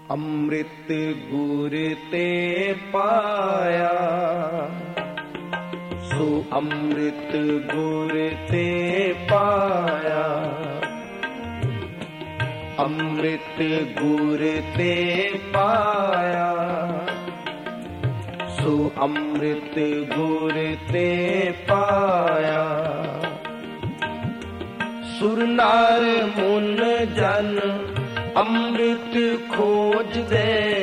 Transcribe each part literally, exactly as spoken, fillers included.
ਅੰਮ੍ਰਿਤ ਗੁਰ ਤੇ ਪਾਇਆ, ਸੋ ਅੰਮ੍ਰਿਤ ਗੁਰ ਤੇ ਪਾਇਆ। ਅੰਮ੍ਰਿਤ ਗੁਰ ਤੇ ਪਾਇਆ, ਸੋ ਅੰਮ੍ਰਿਤ ਗੁਰ ਤੇ ਪਾਇਆ। ਸੁਰ ਨਾਰ ਮੁਨ ਜਨ ਅੰਮ੍ਰਿਤ ਖੋਜਦੇ,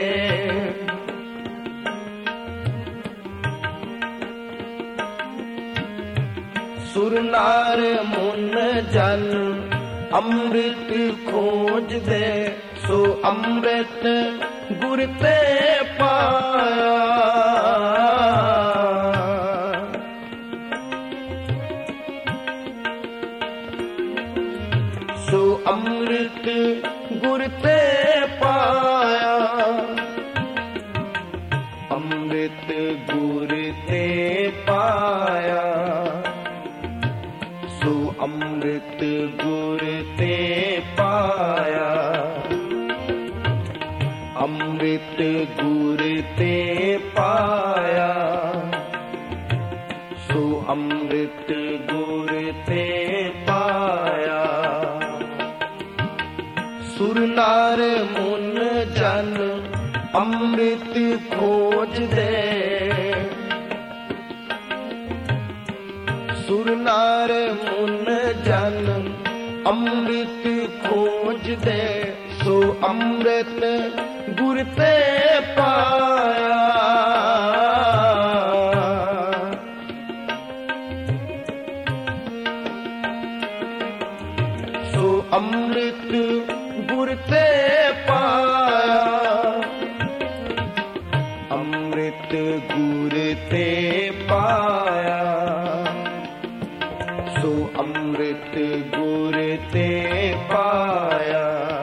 ਸੁਰ ਨਾਰ ਮੁਨ ਜਨ ਅੰਮ੍ਰਿਤ ਖੋਜਦੇ, ਸੋ ਅੰਮ੍ਰਿਤ ਗੁਰ ਤੇ ਪਾਇਆ। ਸੋ ਅੰਮ੍ਰਿਤ ਗੁਰ ਤੇ ਪਾਇਆ। ਅੰਮ੍ਰਿਤ ਗੁਰ ਤੇ ਪਾਇਆ, ਸੋ ਅੰਮ੍ਰਿਤ ਗੁਰ ਤੇ ਪਾਇਆ। ਅੰਮ੍ਰਿਤ ਗੁਰ ਤੇ ਪਾਇਆ, ਸੋ ਅੰਮ੍ਰਿਤ ਗੁਰ ਤੇ ਪਾਇਆ। ਸੁਰ ਨਾਰ ਮੁਨ ਜਨ ਅੰਮ੍ਰਿਤ ਖੋਜਦੇ, ਸੁਰ ਨਾਰ ਮੁਨ ਜਨ ਅੰਮ੍ਰਿਤ ਖੋਜਦੇ, ਸੋ ਅੰਮ੍ਰਿਤ ਗੁਰ ਤੇ ਪਾਇਆ। ਸੋ ਅੰਮ੍ਰਿਤ ਗੁਰ ਤੇ ਪਾਇਆ। ਅੰਮ੍ਰਿਤ ਗੁਰ ਤੇ ਪਾਇਆ, ਸੋ ਅੰਮ੍ਰਿਤ ਗੁਰ ਤੇ ਪਾਇਆ।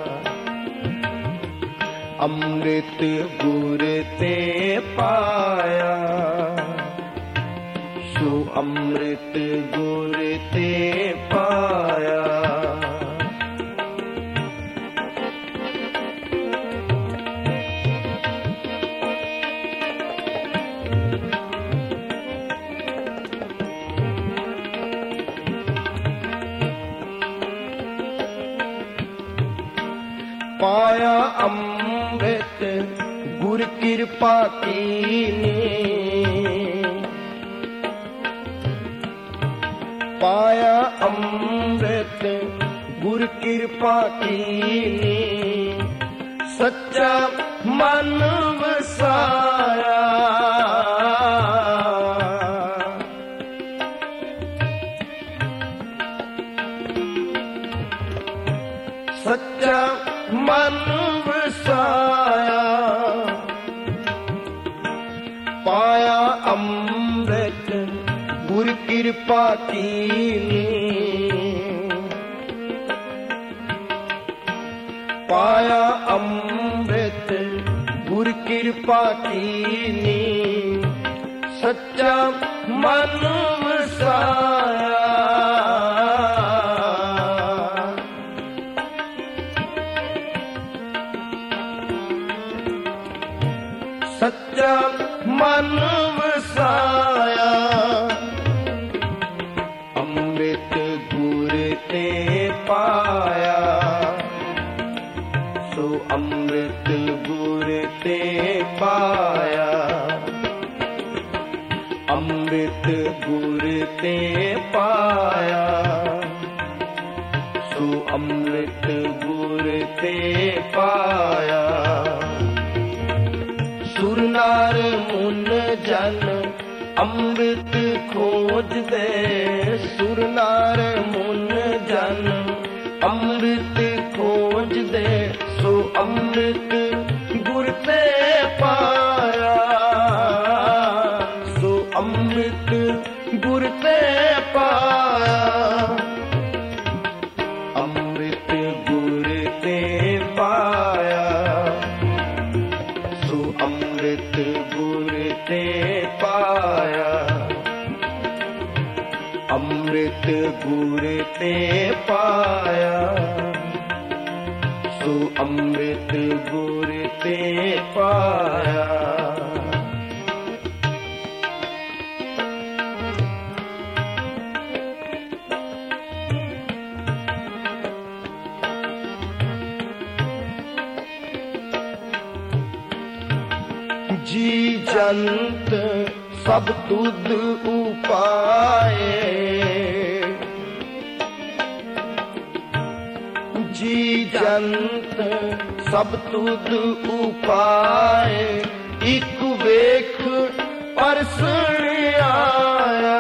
ਅੰਮ੍ਰਿਤ ਗੁਰ ਤੇ ਪਾਇਆ, ਸੋ ਅੰਮ੍ਰਿਤ ਗੁਰ ਤੇ ਪਾਇਆ। ਪਾਇਆ ਅੰਮ੍ਰਿਤ ਗੁਰ ਕਿਰਪਾ ਕੀਨੀ, ਪਾਇਆ ਅੰਮ੍ਰਿਤ ਗੁਰ ਕਿਰਪਾ ਕੀਨੀ। ਸੱਚਾ ਮਨ ਵਸਾਇਆ, ਸੱਚਾ ਮਨ ਵਸਾਇਆ। ਪਾਇਆ ਅੰਮ੍ਰਿਤ ਗੁਰ ਕਿਰਪਾ ਕੀਨੀ, ਪਾਇਆ ਅੰਮ੍ਰਿਤ ਗੁਰ ਕਿਰਪਾ ਕੀਨੀ। ਸੱਚਾ ਮਨ ਵਸਾਇਆ, ਸੱਚਾ ਮਨ ਵਸਾਇਆ। ਅੰਮ੍ਰਿਤ ਗੁਰ ਤੇ ਪਾਇਆ, ਸੋ ਅੰਮ੍ਰਿਤ ਗੁਰ ਤੇ ਪਾਇਆ। ਅੰਮ੍ਰਿਤ ਗੁਰ ਤੇ ਪਾਇਆ, ਸੋ ਅੰਮ੍ਰਿਤ ਗੁਰ ਤੇ ਪਾਇਆ। ਸੁਰ ਨਾਰ ਮੁਨ ਜਨ ਅੰਮ੍ਰਿਤ ਖੋਜਦੇ, ਸੁਰ ਨਾਰ ਮੁਨ ਜਨ ਅੰਮ੍ਰਿਤ ਖੋਜਦੇ, ਸੋ ਅੰਮ੍ਰਿਤ ਗੁਰ ਤੇ ਪਾਇਆ। ਸੋ ਅੰਮ੍ਰਿਤ ਗੁਰ ਤੇ ਪਾਇਆ। ਅੰਮ੍ਰਿਤ ਗੁਰ ਤੇ ਪਾਇਆ, ਸੋ ਅੰਮ੍ਰਿਤ ਗੁਰ ਤੇ ਪਾਇਆ। ਅੰਮ੍ਰਿਤ ਗੁਰ ਤੇ ਪਾਇਆ, ਸੋ ਅੰਮ੍ਰਿਤ ਅੰਮ੍ਰਿਤ ਗੁਰ ਤੇ ਪਾਇਆ। ਜੀ ਜੰਤ ਸਭ ਤੁਧ ਉਪਾਏ, ਜੀ ਜੰਤ ਸਭ ਤੁਧ ਉਪਾਏ, ਇੱਕ ਵੇਖ ਪਰਸਣ ਆਇਆ।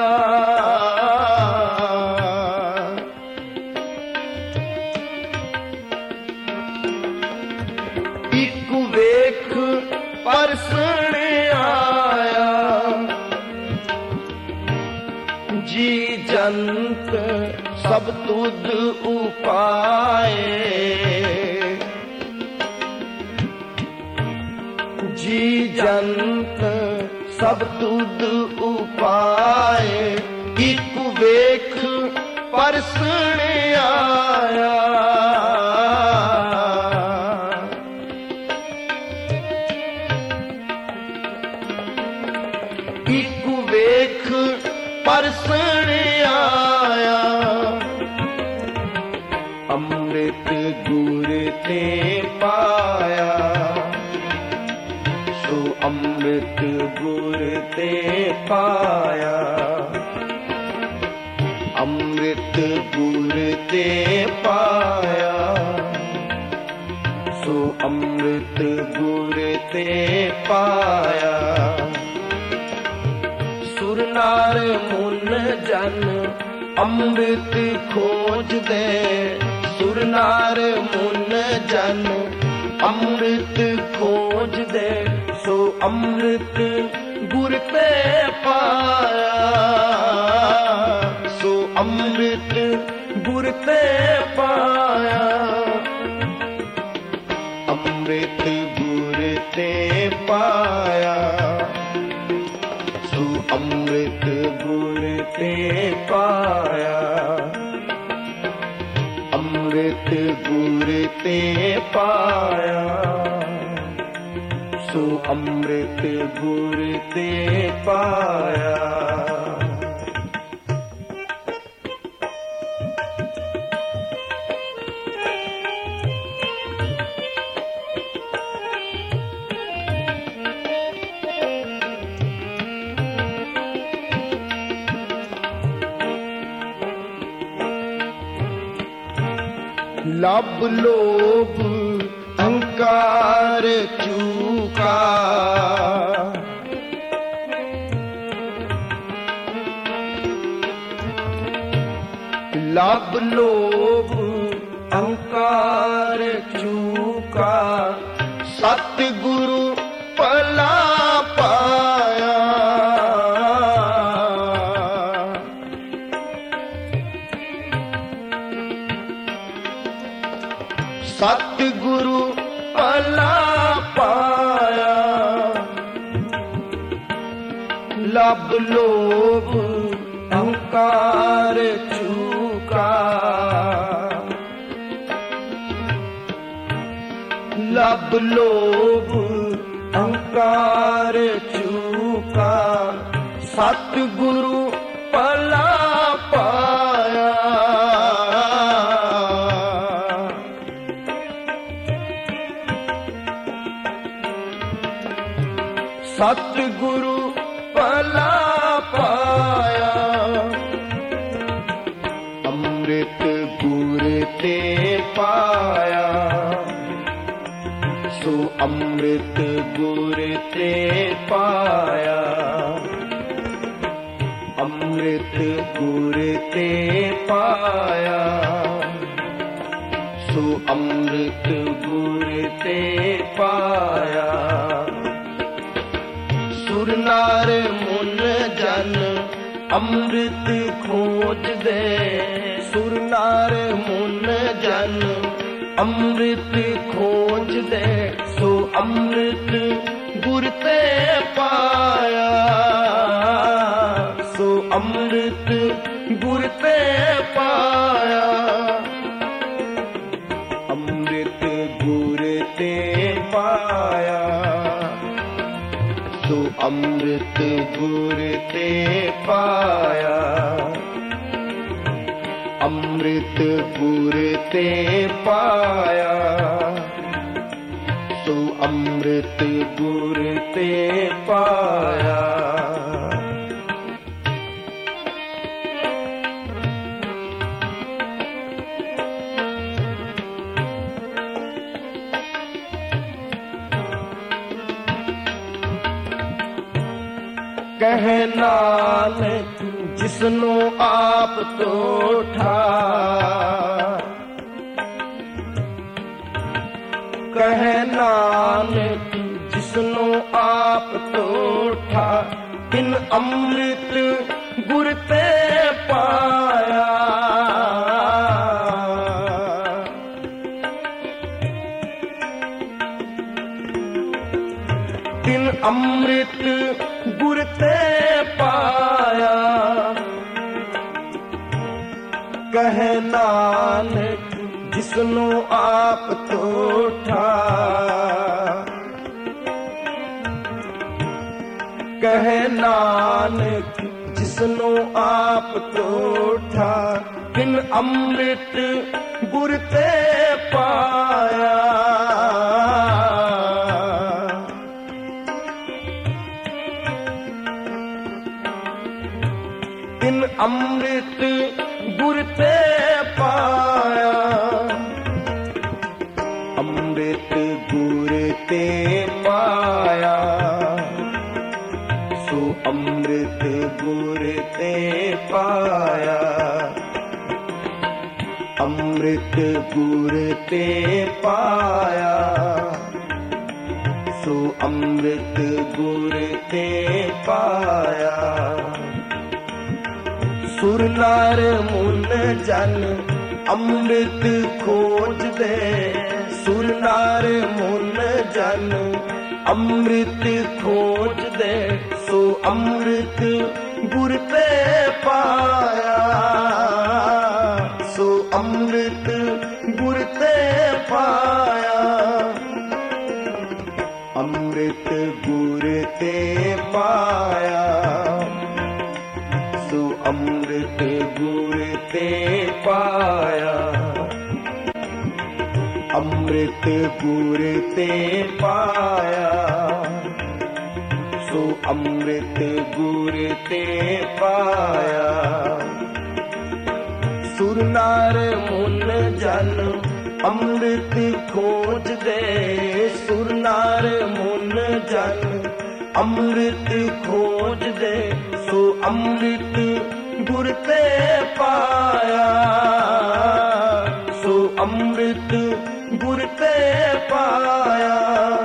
ਇੱਕ ਵੇਖ ਪਰਸਣ ਆਇਆ, ਜੀ ਜੰਤ ਸਭ ਤੁਧ ਉਪਾਏ, ਜੀ ਜੰਤ ਸਭ ਤੁਧ ਉਪਾਏ, ਇੱਕ ਵੇਖ ਪਰਸਣ ਆਇਆ। ਇੱਕ ਵੇਖ ਪਰਸਣ ਆਇਆ, ਅੰਮ੍ਰਿਤ ਗੁਰ ਤੇ ਪਾਇਆ। ਸੋ ਅੰਮ੍ਰਿਤ ਗੁਰ ਤੇ ਪਾਇਆ, ਅੰਮ੍ਰਿਤ ਗੁਰ ਤੇ ਪਾਇਆ। ਸੋ ਅੰਮ੍ਰਿਤ ਗੁਰ ਤੇ ਪਾਇਆ। ਸੁਰ ਨਾਰ ਮੁਨ ਜਨ ਅੰਮ੍ਰਿਤ ਖੋਜਦੇ, ਸੁਰ ਨਾਰ ਮੁਨ ਜਨ ਅੰਮ੍ਰਿਤ ਖੋਜਦੇ। ਸੋ ਅੰਮ੍ਰਿਤ ਗੁਰ ਤੇ ਪਾਇਆ, ਸੋ ਅੰਮ੍ਰਿਤ ਗੁਰ ਤੇ ਪਾਇਆ। ਅੰਮ੍ਰਿਤ ਗੁਰ ਤੇ ਪਾਇਆ, ਸੋ ਅੰਮ੍ਰਿਤ ਗੁਰ ਤੇ ਪਾਇਆ। ਅੰਮ੍ਰਿਤ ਗੁਰ ਤੇ ਪਾਇਆ, ਸੋ ਅੰਮ੍ਰਿਤ ਗੁਰ ਤੇ ਪਾਇਆ। ਲਬ ਲੋਭ ਅਹੰਕਾਰ ਚੂਕਾ, ਲਬ ਲੋਭ ਅਹੰਕਾਰ ਚੂਕਾ। ਸਤਿਗੁਰੂ ਭਲਾ ਪਾਇਆ, ਸਤਿਗੁਰੂ ਭਲਾ ਪਾਇਆ। ਲਬ ਲੋਭ ਅਹੰਕਾਰ ਚੂਕਾ, ਲਬ ਲੋਭ ਅਹੰਕਾਰ ਚੂਕਾ। ਸਤਿਗੁਰੂ ਭਲਾ ਪਾਇਆ, ਸਤਿਗੁਰੂ ਭਲਾ ਪਾਇਆ। ਅੰਮ੍ਰਿਤ ਗੁਰ ਤੇ ਪਾਇਆ, ਸੋ ਅੰਮ੍ਰਿਤ ਗੁਰ ਤੇ ਪਾਇਆ। ਅੰਮ੍ਰਿਤ ਗੁਰ ਤੇ ਪਾਇਆ, ਸੋ ਅੰਮ੍ਰਿਤ ਗੁਰ ਤੇ ਪਾਇਆ। ਸੁਰ ਨਾਰ ਮੁਨ ਜਨ ਅੰਮ੍ਰਿਤ ਖੋਜਦੇ, ਸੁਰ ਨਾਰ ਮੁਨ ਜਨ ਅੰਮ੍ਰਿਤ ਖੋਜਦੇ। ਸੋ ਅੰਮ੍ਰਿਤ ਗੁਰ ਤੇ ਪਾਇਆ, ਸੋ ਅੰਮ੍ਰਿਤ ਗੁਰ ਤੇ ਪਾਇਆ। ਅੰਮ੍ਰਿਤ ਗੁਰ ਤੇ ਪਾਇਆ। ਸੋ ਅੰਮ੍ਰਿਤ ਗੁਰ ਤੇ ਪਾਇਆ, ਅੰਮ੍ਰਿਤ ਗੁਰ ਤੇ ਪਾਇਆ। ਸੋ ਅੰਮ੍ਰਿਤ ਗੁਰ ਤੇ ਪਾਇਆ। ਕਹਿ ਨਾਨਕ ਜਿਸਨੂੰ ਆਪ ਤੋਠਾ, ਕਹਿ ਨਾਨਕ ਜਿਸਨੂੰ ਆਪ ਤੋਠਾ, ਤਿਨ ਅੰਮ੍ਰਿਤ ਗੁਰ ਤੇ ਪਾਇਆ। ਤਿਨ ਅੰਮ੍ਰਿਤ ਗੁਰ ਤੇ ਪਾਇਆ। ਕਹਿ ਨਾਨਕ ਜਿਸਨੂੰ ਆਪ ਤੋਠਾ, ਕਹਿ ਨਾਨਕ ਜਿਸਨੂੰ ਆਪ ਤੋਠਾ, ਤਿਨ ਅੰਮ੍ਰਿਤ ਗੁਰ ਤੇ ਪਾਇਆ। ਤਿਨ ਅੰਮ੍ਰਿਤ ਗੁਰ ਤੇ ਪਾਇਆ। ਅੰਮ੍ਰਿਤ ਗੁਰ ਤੇ ਪਾਇਆ। ਸੋ ਅੰਮ੍ਰਿਤ ਗੁਰ ਤੇ ਪਾਇਆ। ਅੰਮ੍ਰਿਤ ਗੁਰ ਤੇ ਪਾਇਆ। ਸੋ ਅੰਮ੍ਰਿਤ ਗੁਰ ਤੇ ਪਾਇਆ। ਸੁਰ ਨਰ ਮੁਨ ਜਨ ਅੰਮ੍ਰਿਤ ਖੋਜਦੇ, ਸੁਰ ਨਰ ਮੁਨ ਜਨ ਅੰਮ੍ਰਿਤ ਖੋਜਦੇ। ਸੋ ਅੰਮ੍ਰਿਤ ਗੁਰ ਤੇ ਪਾਇਆ। ਸੋ ਅੰਮ੍ਰਿਤ ਗੁਰ ਤੇ ਪਾਇਆ। ਅੰਮ੍ਰਿਤ ਗੁਰ ਤੇ ਪਾਇਆ। ਸੋ ਅੰਮ੍ਰਿਤ ਗੁਰ ਤੇ ਪਾਇਆ। ਅੰਮ੍ਰਿਤ ਗੁਰ ਤੇ ਪਾਇਆ। ਸੋ ਅੰਮ੍ਰਿਤ ਗੁਰ ਤੇ ਪਾਇਆ। ਸੁਰ ਨਰ ਮੁਨ ਜਨ ਅੰਮ੍ਰਿਤ ਖੋਜਦੇ, ਸੁਰ ਨਰ ਮੁਨ ਜਨ ਅੰਮ੍ਰਿਤ ਖੋਜਦੇ। ਸੋ ਅੰਮ੍ਰਿਤ ਗੁਰ ਤੇ ਪਾਇਆ। ਸੋ ਅੰਮ੍ਰਿਤ ਗੁਰ ਤੇ ਪਾਇਆ।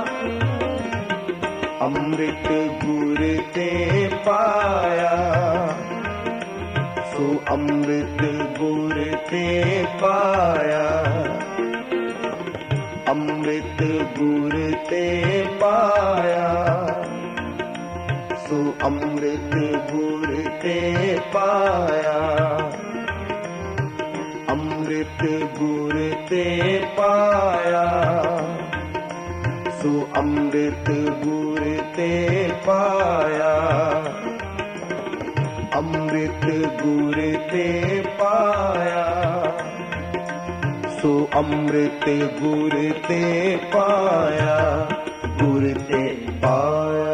ਅੰਮ੍ਰਿਤ ਗੁਰ ਤੇ ਪਾਇਆ। ਸੋ ਅੰਮ੍ਰਿਤ ਗੁਰ ਤੇ ਪਾਇਆ। ਅੰਮ੍ਰਿਤ ਗੁਰ ਤੇ ਪਾਇਆ। ਸੋ ਅੰਮ੍ਰਿਤ ਗੁਰ ਤੇ ਪਾਇਆ। ਅੰਮ੍ਰਿਤ ਗੁਰ ਤੇ ਪਾਇਆ। ਸੋ ਅੰਮ੍ਰਿਤ ਗੁਰ ਤੇ ਪਾਇਆ। ਅੰਮ੍ਰਿਤ ਗੁਰ ਤੇ ਪਾਇਆ। ਸੋ ਅੰਮ੍ਰਿਤ ਗੁਰ ਤੇ ਪਾਇਆ। ਗੁਰ ਤੇ ਪਾਇਆ।